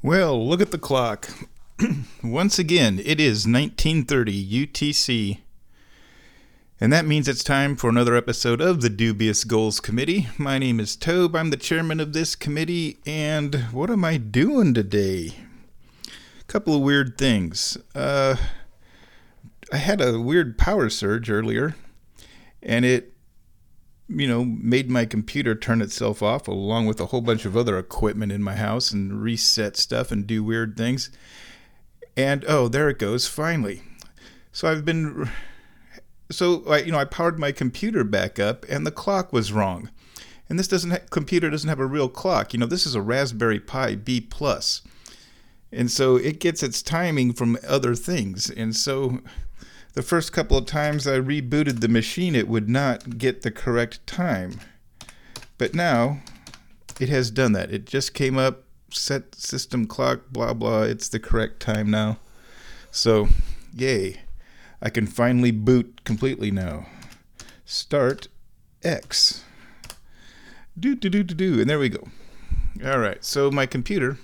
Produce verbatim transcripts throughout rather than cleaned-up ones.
Well, look at the clock. Once again, it is nineteen thirty U T C. And that means it's time for another episode of the Dubious Goals Committee. My name is Tobe. I'm the chairman of this committee. And what am I doing today? A couple of weird things. Uh, I had a weird power surge earlier. And it, you know, made my computer turn itself off along with a whole bunch of other equipment in my house and reset stuff and do weird things. And, oh, there it goes, finally. So I've been... So, I, you know, I powered my computer back up, and the clock was wrong. And this doesn't ha- computer doesn't have a real clock. You know, this is a Raspberry Pi B plus. And so it gets its timing from other things. And so the first couple of times I rebooted the machine, it would not get the correct time. But now it has done that. It just came up, set system clock, blah, blah. It's the correct time now. So, yay. I can finally boot completely now. Start X. Do, do, do, do, do. And there we go. All right. So my computer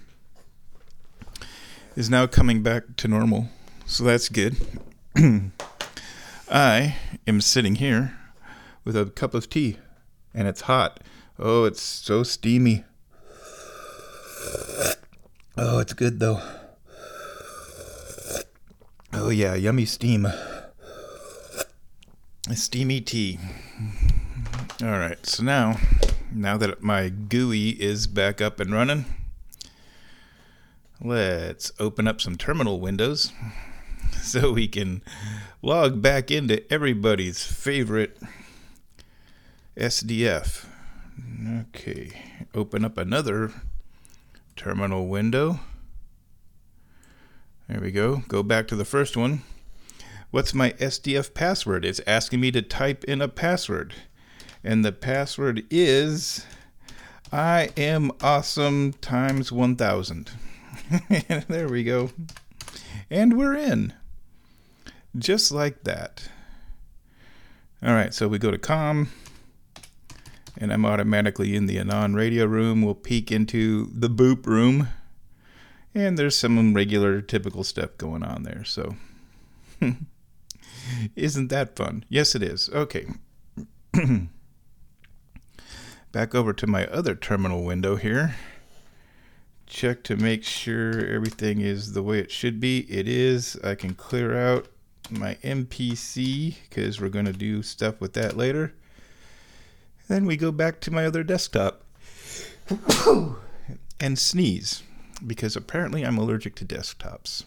is now coming back to normal. So that's good. I am sitting here with a cup of tea. And it's hot. Oh, it's so steamy. Oh, it's good though. Oh yeah, yummy steam. Steamy tea. All right, so now, now that my G U I is back up and running, let's open up some terminal windows so we can log back into everybody's favorite S D F. Okay, open up another terminal window. There we go. Go back to the first one. What's my S D F password? It's asking me to type in a password. And the password is I am awesome times one thousand. There we go. And we're in. Just like that. All right, so we go to com. And I'm automatically in the Anon radio room. We'll peek into the boop room. And there's some regular, typical stuff going on there. So, isn't that fun? Yes, it is. Okay. Back over to my other terminal window here. Check to make sure everything is the way it should be. It is. I can clear out my M P C because we're going to do stuff with that later. Then we go back to my other desktop and sneeze. Because apparently I'm allergic to desktops.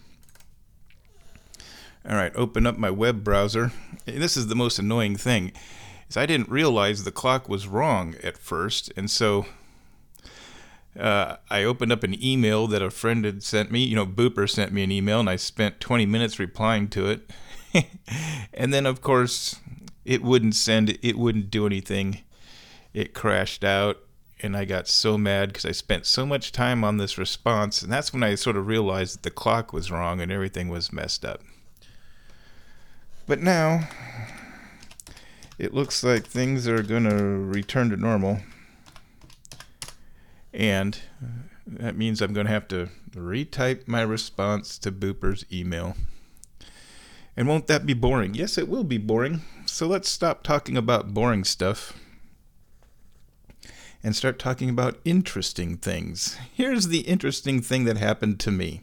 All right, open up my web browser. This is the most annoying thing, is I didn't realize the clock was wrong at first, and so uh, I opened up an email that a friend had sent me. You know, Booper sent me an email, and I spent twenty minutes replying to it. And then, of course, it wouldn't send, it wouldn't do anything. It crashed out. And I got so mad because I spent so much time on this response. And that's when I sort of realized that the clock was wrong and everything was messed up. But now, it looks like things are going to return to normal. And that means I'm going to have to retype my response to Booper's email. And won't that be boring? Yes, it will be boring. So let's stop talking about boring stuff and start talking about interesting things. Here's the interesting thing that happened to me.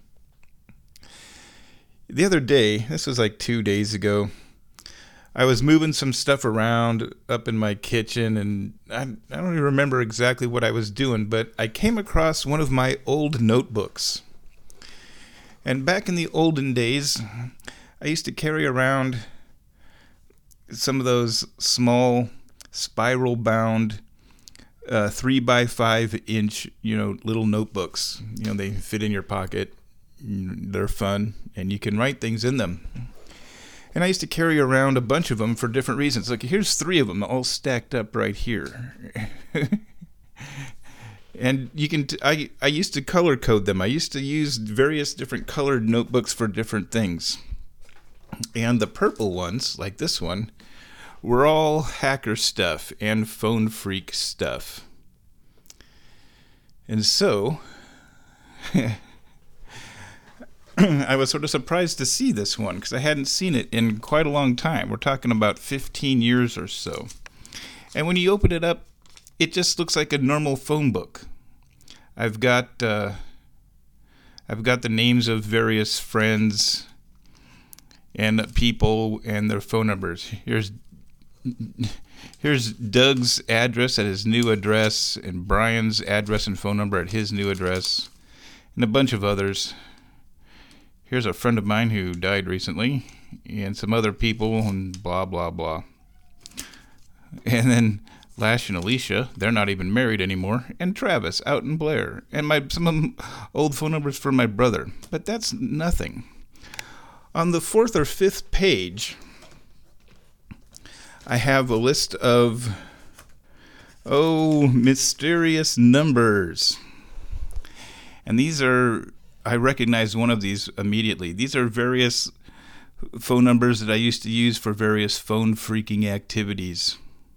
The other day, this was like two days ago, I was moving some stuff around up in my kitchen, and I, I don't even remember exactly what I was doing, but I came across one of my old notebooks. And back in the olden days, I used to carry around some of those small spiral-bound Uh, three by five inch, you know, little notebooks. You know, they fit in your pocket. They're fun, and you can write things in them. And I used to carry around a bunch of them for different reasons. Like, here's three of them all stacked up right here. And you can, t- I, I used to color code them. I used to use various different colored notebooks for different things. And the purple ones, like this one, were all hacker stuff and phone freak stuff. And so I was sort of surprised to see this one because I hadn't seen it in quite a long time. We're talking about fifteen years or so. And when you open it up, it just looks like a normal phone book. I've got uh, I've got the names of various friends and people and their phone numbers. Here's here's Doug's address at his new address, and Brian's address and phone number at his new address, and a bunch of others. Here's a friend of mine who died recently, and some other people, and blah, blah, blah. And then Lash and Alicia, they're not even married anymore, and Travis out in Blair, and my some old phone numbers for my brother. But that's nothing. On the fourth or fifth page, I have a list of, oh, mysterious numbers. And these are... I recognize one of these immediately. These are various phone numbers that I used to use for various phone freaking activities.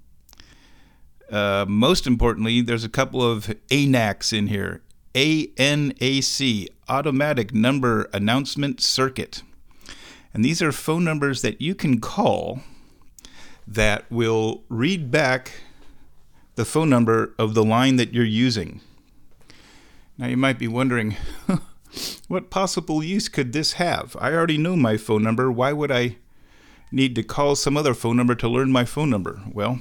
Uh, most importantly, there's a couple of A N A Cs in here. A N A C, Automatic Number Announcement Circuit. And these are phone numbers that you can call that will read back the phone number of the line that you're using. Now you might be wondering, what possible use could this have? I already know my phone number. Why would I need to call some other phone number to learn my phone number? Well,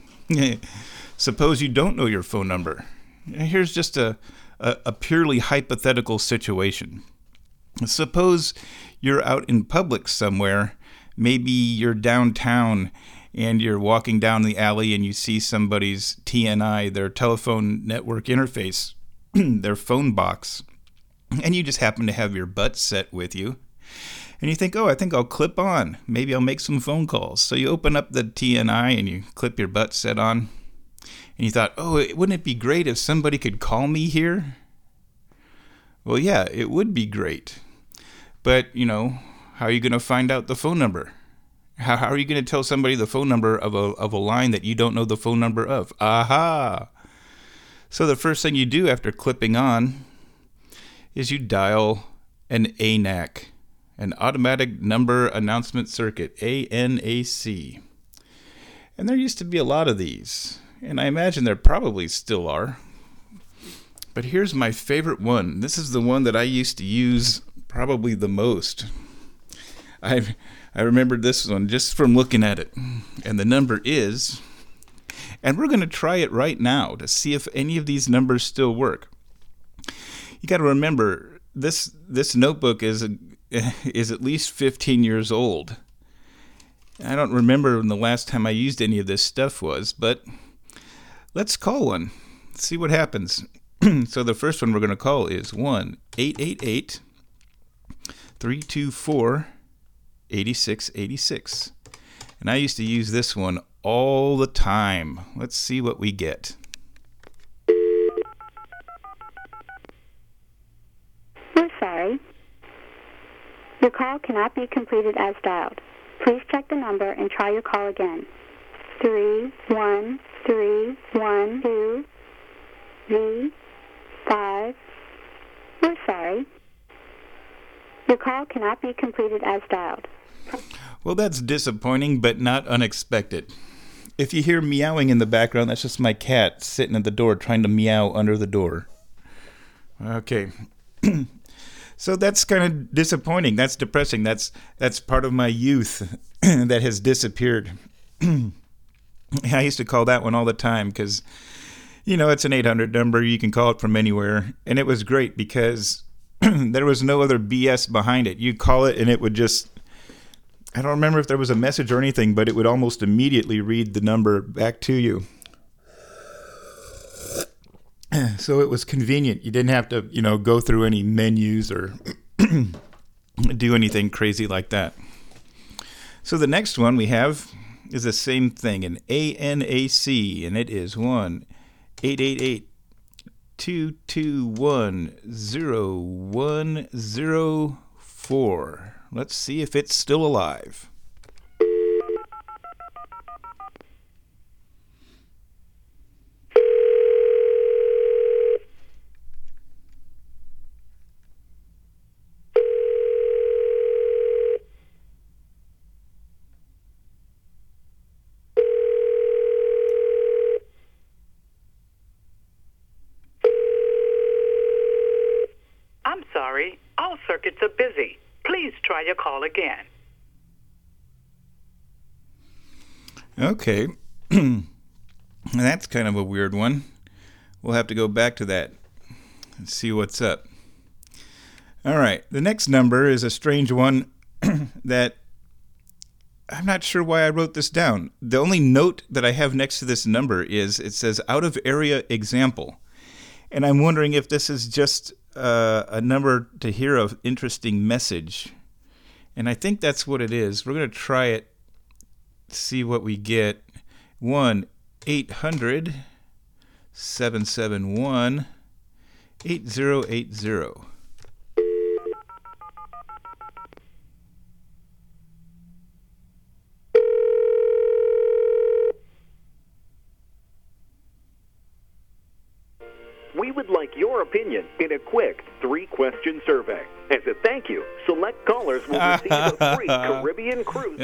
suppose you don't know your phone number. Here's just a, a, a purely hypothetical situation. Suppose you're out in public somewhere. Maybe you're downtown and you're walking down the alley and you see somebody's T N I, their telephone network interface, their phone box. And you just happen to have your butt set with you. And you think, oh, I think I'll clip on. Maybe I'll make some phone calls. So you open up the T N I and you clip your butt set on. And you thought, oh, wouldn't it be great if somebody could call me here? Well, yeah, it would be great. But, you know, how are you going to find out the phone number? How, how are you going to tell somebody the phone number of a, of a line that you don't know the phone number of? Aha! So the first thing you do after clipping on is you dial an A N A C, an Automatic Number Announcement Circuit, A N A C. And there used to be a lot of these, and I imagine there probably still are. But here's my favorite one. This is the one that I used to use probably the most. I I remembered this one just from looking at it. And the number is, and we're going to try it right now to see if any of these numbers still work. You got to remember, this this notebook is a, is at least fifteen years old. I don't remember when the last time I used any of this stuff was, but let's call one. Let's see what happens. So the first one we're going to call is one eight eight eight, three two four, eight six eight six. And I used to use this one all the time. Let's see what we get. We're sorry. Your call cannot be completed as dialed. Please check the number and try your call again. Three one three one two Z five. We're sorry. Your call cannot be completed as dialed. Well, that's disappointing, but not unexpected. If you hear meowing in the background, that's just my cat sitting at the door trying to meow under the door. Okay. So that's kind of disappointing. That's depressing. That's that's part of my youth that has disappeared. I used to call that one all the time because, you know, it's an eight hundred number. You can call it from anywhere. And it was great because there was no other B S behind it. You call it and it would just, I don't remember if there was a message or anything, but it would almost immediately read the number back to you. So it was convenient. You didn't have to, you know, go through any menus or do anything crazy like that. So the next one we have is the same thing, an A N A C, and it is one eight eight eight, two two one, zero one zero four. Let's see if it's still alive. sorry. All circuits are busy. Please try your call again. Okay. That's kind of a weird one. We'll have to go back to that and see what's up. All right. The next number is a strange one that I'm not sure why I wrote this down. The only note that I have next to this number is it says out of area example. And I'm wondering if this is just uh, a number to hear an interesting message. And I think that's what it is. We're going to try it, see what we get. one eight hundred seven seven one eight zero eight zero. We would like your opinion in a quick three-question survey. As a thank you, select callers will receive a free Caribbean cruise.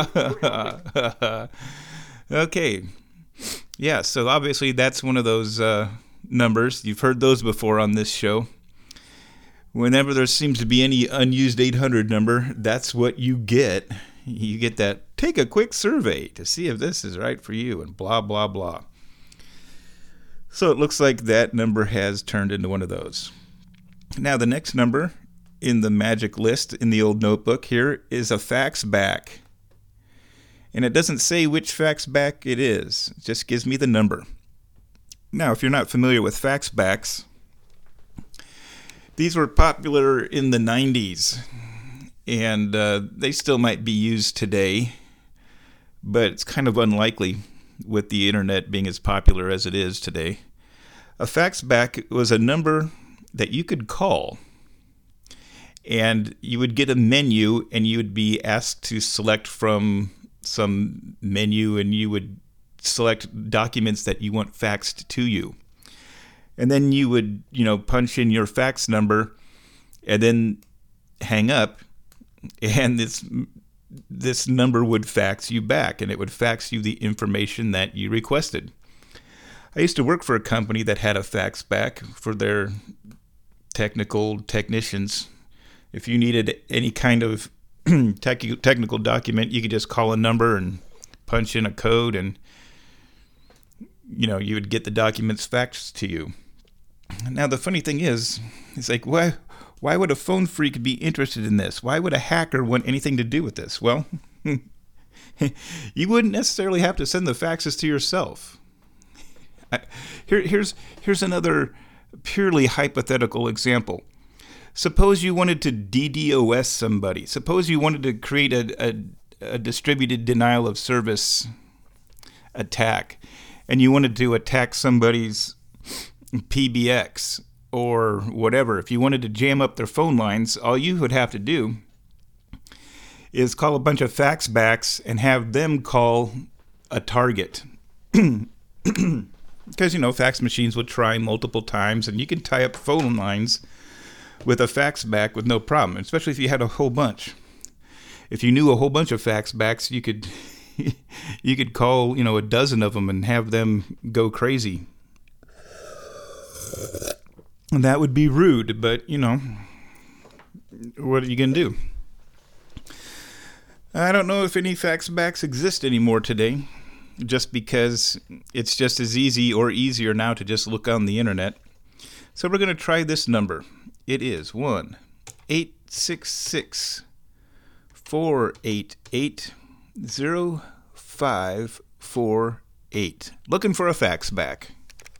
Okay. Yeah, so obviously that's one of those uh, numbers. You've heard those before on this show. Whenever there seems to be any unused eight hundred number, that's what you get. You get that, take a quick survey to see if this is right for you, and blah, blah, blah. So it looks like that number has turned into one of those. Now the next number in the magic list in the old notebook here is a fax back. And it doesn't say which fax back it is. It just gives me the number. Now, if you're not familiar with fax backs, these were popular in the nineties. And uh, they still might be used today. But it's kind of unlikely with the internet being as popular as it is today. A fax back was a number that you could call, and you would get a menu, and you would be asked to select from some menu, and you would select documents that you want faxed to you. And then you would, you know, punch in your fax number and then hang up, and this this number would fax you back, and it would fax you the information that you requested. I used to work for a company that had a fax back for their technical technicians. If you needed any kind of tech, technical document, you could just call a number and punch in a code, and you know, you would get the documents faxed to you. Now the funny thing is, it's like, why why would a phone freak be interested in this? Why would a hacker want anything to do with this? Well, you wouldn't necessarily have to send the faxes to yourself. I, here, here's here's another purely hypothetical example. Suppose you wanted to DDoS somebody. Suppose you wanted to create a, a, a distributed denial of service attack, and you wanted to attack somebody's P B X or whatever. If you wanted to jam up their phone lines, all you would have to do is call a bunch of fax backs and have them call a target. Because, you know, fax machines would try multiple times, and you can tie up phone lines with a fax back with no problem, especially if you had a whole bunch. If you knew a whole bunch of fax backs, you could you could call, you know, a dozen of them and have them go crazy. And that would be rude, but, you know, what are you going to do? I don't know if any fax backs exist anymore today, just because it's just as easy or easier now to just look on the internet. So we're going to try this number. It is one eight six six four eight eight zero five four eight. Looking for a fax back.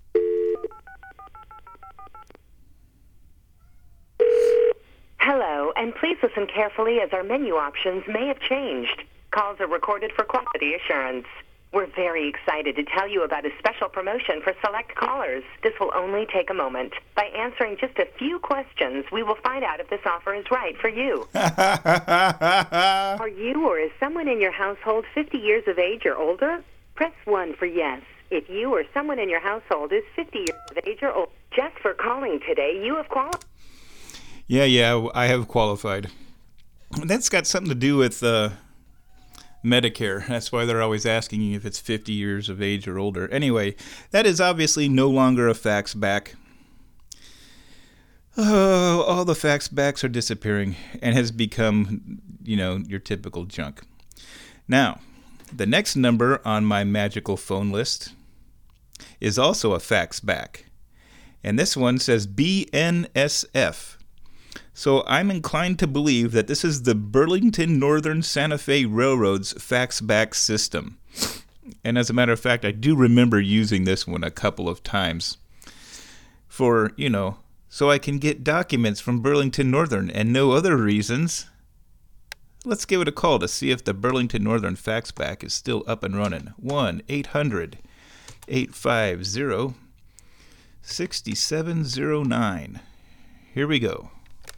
Hello, and please listen carefully as our menu options may have changed. Calls are recorded for quality assurance. We're very excited to tell you about a special promotion for select callers. This will only take a moment. By answering just a few questions, we will find out if this offer is right for you. Are you or is someone in your household fifty years of age or older? Press one for yes. If you or someone in your household is fifty years of age or older, just for calling today, you have qualified. Yeah, yeah, I have qualified. That's got something to do with uh, Medicare. That's why they're always asking you if it's fifty years of age or older. Anyway, that is obviously no longer a fax back. Oh, all the fax backs are disappearing and has become, you know, your typical junk. Now, the next number on my magical phone list is also a fax back. And this one says B N S F. So I'm inclined to believe that this is the Burlington Northern Santa Fe Railroad's fax back system. And as a matter of fact, I do remember using this one a couple of times for, you know, so I can get documents from Burlington Northern and no other reasons. Let's give it a call to see if the Burlington Northern faxback is still up and running. one eight hundred eight five zero six seven zero nine. Here we go.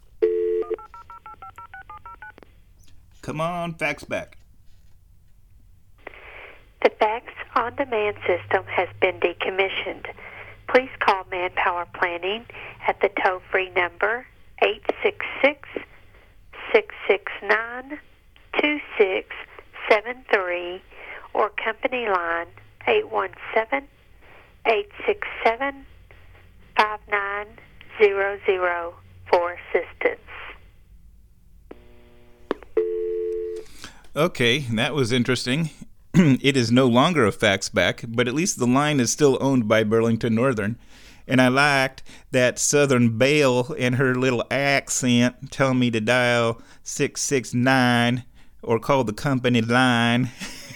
Come on, faxback. The fax on-demand system has been decommissioned. Please call Manpower Planning at the toll-free number eight six six, six six nine, two six seven three or company line eight one seven, eight six seven, five nine zero zero for assistance. Okay, that was interesting. It is no longer a faxback, but at least the line is still owned by Burlington Northern. And I liked that Southern Belle and her little accent telling me to dial six six nine or call the company line.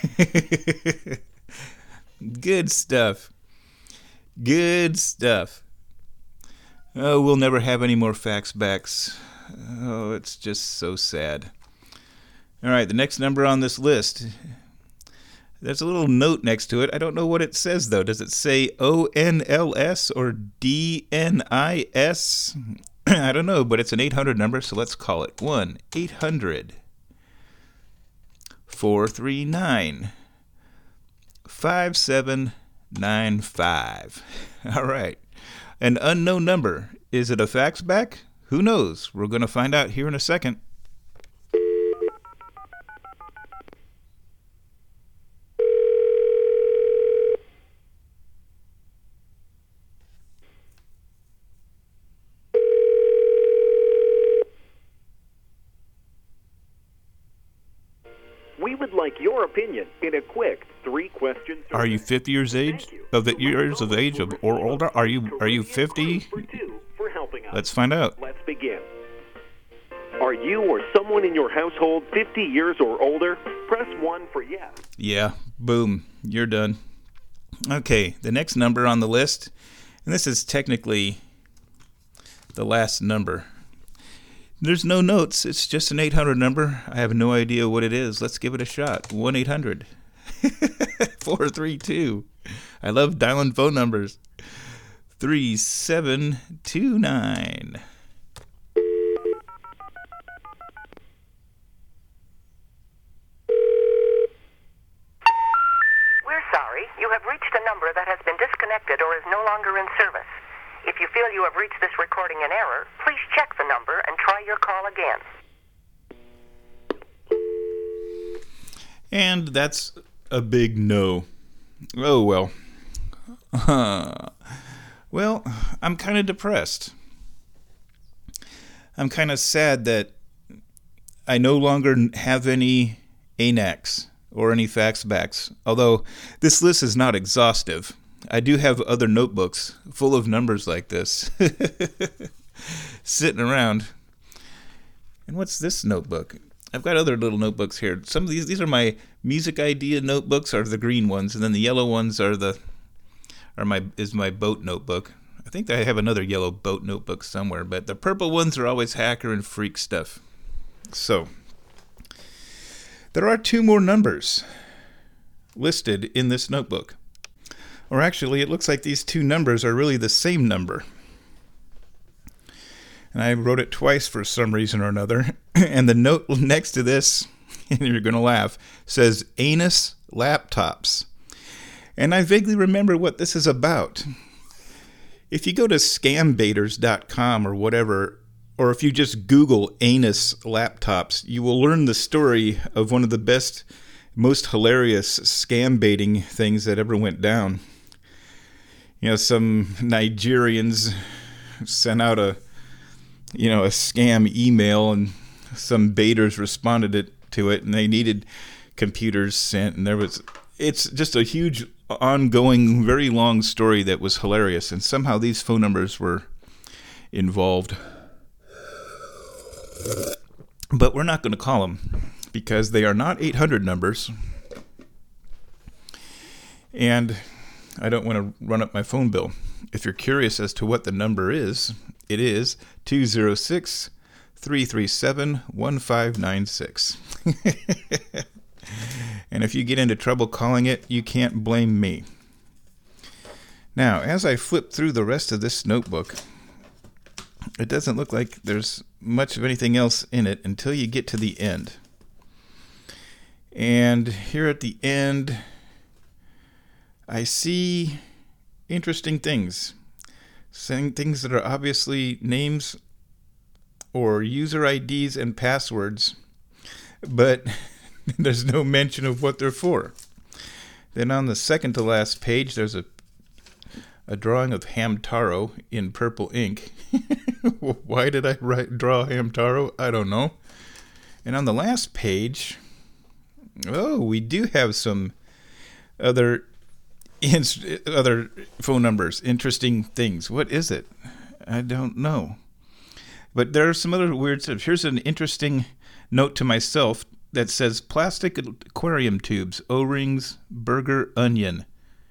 Good stuff. Good stuff. Oh, we'll never have any more faxbacks. Oh, it's just so sad. All right, the next number on this list, there's a little note next to it. I don't know what it says, though. Does it say O N L S or D N I S? I don't know, but it's an eight hundred number, so let's call it one eight hundred four three nine five seven nine five. All right. An unknown number. Is it a faxback? Who knows? We're going to find out here in a second. We would like your opinion in a quick three-question survey. Are you fifty years age of the years of age of or older? Are you are you fifty? Let's find out. Let's begin. Are you or someone in your household fifty years or older? Press one for yes. Yeah, boom, you're done. Okay, the next number on the list, and this is technically the last number. There's no notes. It's just an eight hundred number. I have no idea what it is. Let's give it a shot. one eight hundred four three two. I love dialing phone numbers. three seven two nine. We're sorry. You have reached a number that has been disconnected or is no longer in service. If you feel you have reached this recording in error, please check the number and try your call again. And that's a big no. Oh, well. Uh, well, I'm kind of depressed. I'm kind of sad that I no longer have any A N A Cs or any faxbacks, although this list is not exhaustive. I do have other notebooks full of numbers like this sitting around. And what's this notebook? I've got other little notebooks here. Some of these these are my music idea notebooks, are the green ones, and then the yellow ones are the are my is my boat notebook. I think I have another yellow boat notebook somewhere, but the purple ones are always hacker and freak stuff. So there are two more numbers listed in this notebook. Or actually, it looks like these two numbers are really the same number. And I wrote it twice for some reason or another. And the note next to this, and you're going to laugh, says Anus Laptops. And I vaguely remember what this is about. If you go to scam baiters dot com or whatever, or if you just Google Anus Laptops, you will learn the story of one of the best, most hilarious scam baiting things that ever went down. You know, some Nigerians sent out a you know, a scam email, and some baiters responded it, to it, and they needed computers sent, and there was, it's just a huge, ongoing, very long story that was hilarious, and somehow these phone numbers were involved. But we're not going to call them, because they are not eight hundred numbers, and I don't want to run up my phone bill. If you're curious as to what the number is, it is two oh six, three three seven, one five nine six. And if you get into trouble calling it, you can't blame me. Now, as I flip through the rest of this notebook, it doesn't look like there's much of anything else in it until you get to the end. And here at the end, I see interesting things. Saying things that are obviously names or user I Ds and passwords, but there's no mention of what they're for. Then on the second to last page, there's a a drawing of Hamtaro in purple ink. Why did I write, draw Hamtaro? I don't know. And on the last page, oh, we do have some other inst- other phone numbers, interesting things. What is it? I don't know. But there are some other weird stuff. Here's an interesting note to myself that says plastic aquarium tubes, O-rings, burger, onion.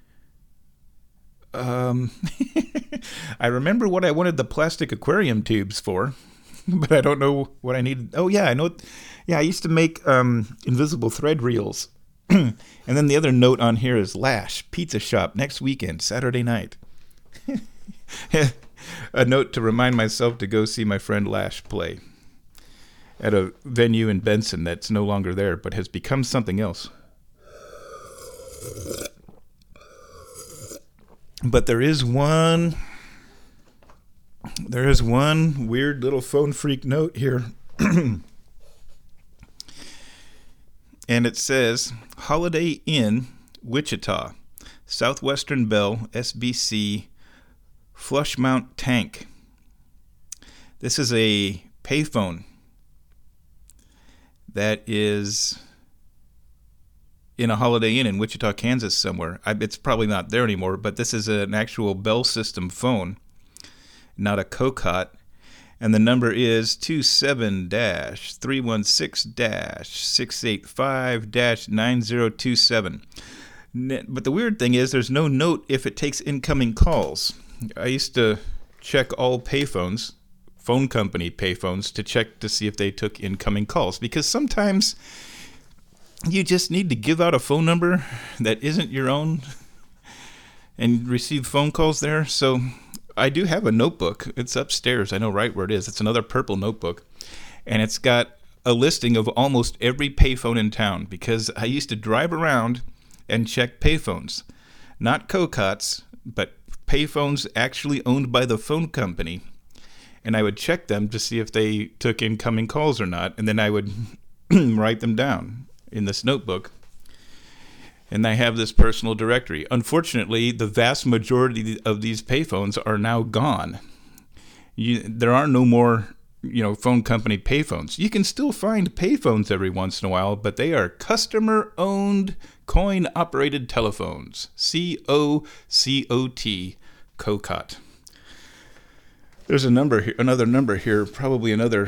Um, I remember what I wanted the plastic aquarium tubes for, but I don't know what I needed. Oh yeah, I know. Yeah, I used to make um, invisible thread reels. And then the other note on here is Lash Pizza Shop next weekend, Saturday night. A note to remind myself to go see my friend Lash play at a venue in Benson that's no longer there, but has become something else. But there is one, there is one weird little phone freak note here. And it says, Holiday Inn, Wichita, Southwestern Bell, S B C, Flush Mount Tank. This is a payphone that is in a Holiday Inn in Wichita, Kansas somewhere. I, it's probably not there anymore, but this is an actual Bell System phone, not a Cocot. And the number is two seven three one six six eight five nine zero two seven. But the weird thing is there's no note if it takes incoming calls. I used to check all payphones, phone company payphones, to check to see if they took incoming calls, because sometimes you just need to give out a phone number that isn't your own and receive phone calls there. So I do have a notebook. It's upstairs. I know right where it is. It's another purple notebook. And it's got a listing of almost every payphone in town, because I used to drive around and check payphones. Not Cocots, but payphones actually owned by the phone company. And I would check them to see if they took incoming calls or not. And then I would write them down in this notebook, and I have this personal directory. Unfortunately, the vast majority of these payphones are now gone. You, there are no more, you know, phone company payphones. You can still find payphones every once in a while, but they are customer-owned, coin-operated telephones. C O C O T, Cocot. There's a number here, another number here, probably another,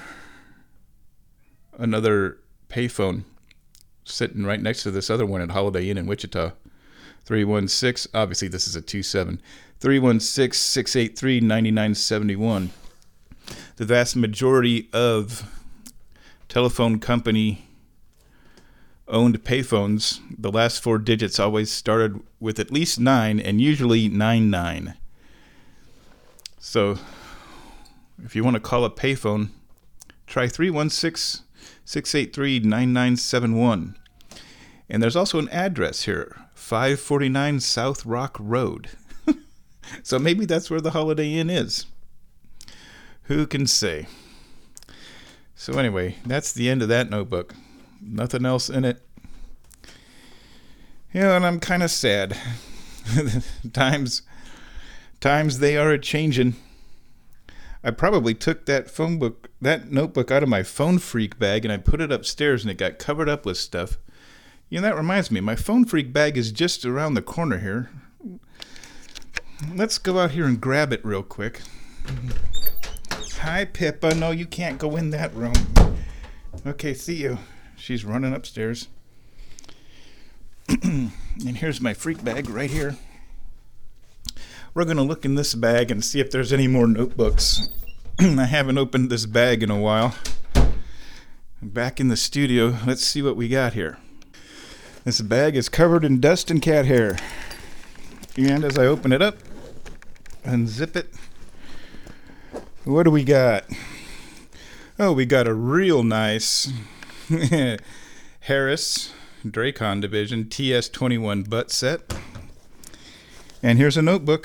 another payphone sitting right next to this other one at Holiday Inn in Wichita. three one six, obviously this is a two seven, three one six, six eight three, nine nine seven one. The vast majority of telephone company owned payphones, the last four digits always started with at least nine, and usually nine nine. So if you want to call a payphone, try three one six, six eight three, nine nine seven one. And there's also an address here, five forty-nine South Rock Road. So maybe that's where the Holiday Inn is. Who can say? So anyway, that's the end of that notebook. Nothing else in it. Yeah, and I'm kind of sad. times, times they are a-changin'. I probably took that phone book, that notebook out of my phone freak bag and I put it upstairs and it got covered up with stuff. You know, that reminds me, my phone freak bag is just around the corner here. Let's go out here and grab it real quick. Hi, Pippa. No, you can't go in that room. Okay, see you. She's running upstairs. And here's my freak bag right here. We're going to look in this bag and see if there's any more notebooks. I haven't opened this bag in a while. Back in the studio, let's see what we got here. This bag is covered in dust and cat hair. And as I open it up and zip it, what do we got? Oh, we got a real nice Harris Dracon Division T S twenty-one butt set. And here's a notebook.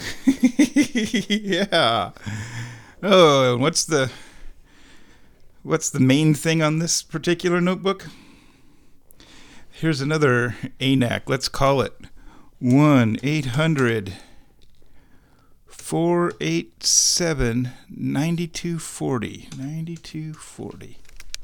Yeah. Oh, and what's the what's the main thing on this particular notebook? Here's another A N A C. Let's call it one eight hundred four eight seven nine two four zero. ninety-two forty.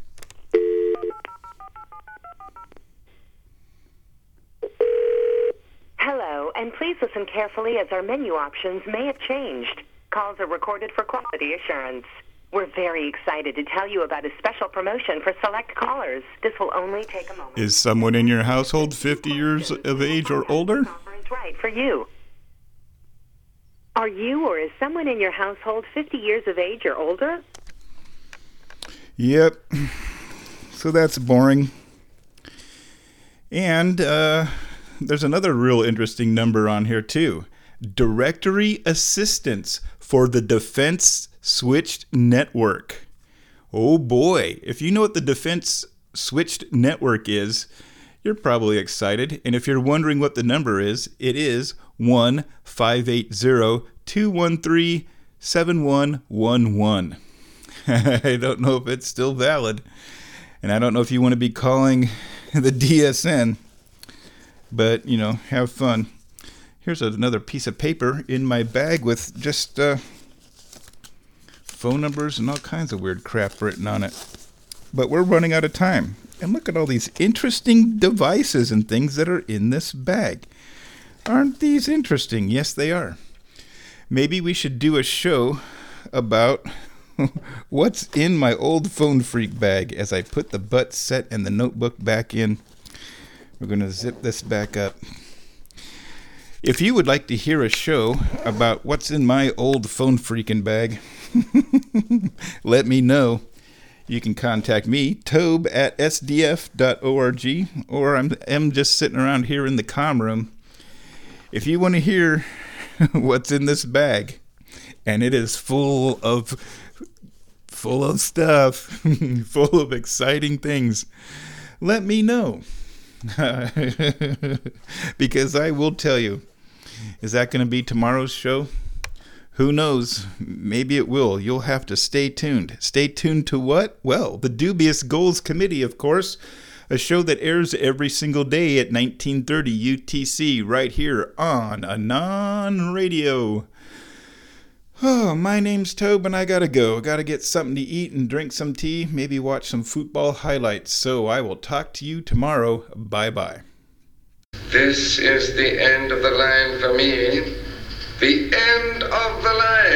Hello, and please listen carefully as our menu options may have changed. Calls are recorded for quality assurance. We're very excited to tell you about a special promotion for select callers. This will only take a moment. Is someone in your household fifty years of age or older? Is right for you. Are you or is someone in your household fifty years of age or older? Yep. So that's boring. And uh, there's another real interesting number on here too. Directory assistance for the Defense Switched Network. Oh boy, if you know what the Defense Switched Network is, you're probably excited. And if you're wondering what the number is, it is one five eight zero two one three seven one one one. I don't know if it's still valid. And I don't know if you want to be calling the D S N. But, you know, have fun. Here's another piece of paper in my bag with just uh, phone numbers and all kinds of weird crap written on it. But we're running out of time. And look at all these interesting devices and things that are in this bag. Aren't these interesting? Yes, they are. Maybe we should do a show about what's in my old phone freak bag as I put the butt set and the notebook back in. We're going to zip this back up. If you would like to hear a show about what's in my old phone freaking bag, let me know. You can contact me, Tobe at S D F dot org, or I'm, I'm just sitting around here in the comm room. If you want to hear what's in this bag, and it is full of full of stuff, full of exciting things, let me know. Because I will tell you. Is that going to be tomorrow's show? Who knows? Maybe it will. You'll have to stay tuned. Stay tuned to what? Well, the Dubious Goals Committee, of course. A show that airs every single day at nineteen thirty U T C right here on Anon Radio. Oh, my name's Tobe and I gotta go. I gotta get something to eat and drink some tea, maybe watch some football highlights. So I will talk to you tomorrow. Bye-bye. This is the end of the line for me. The end of the line.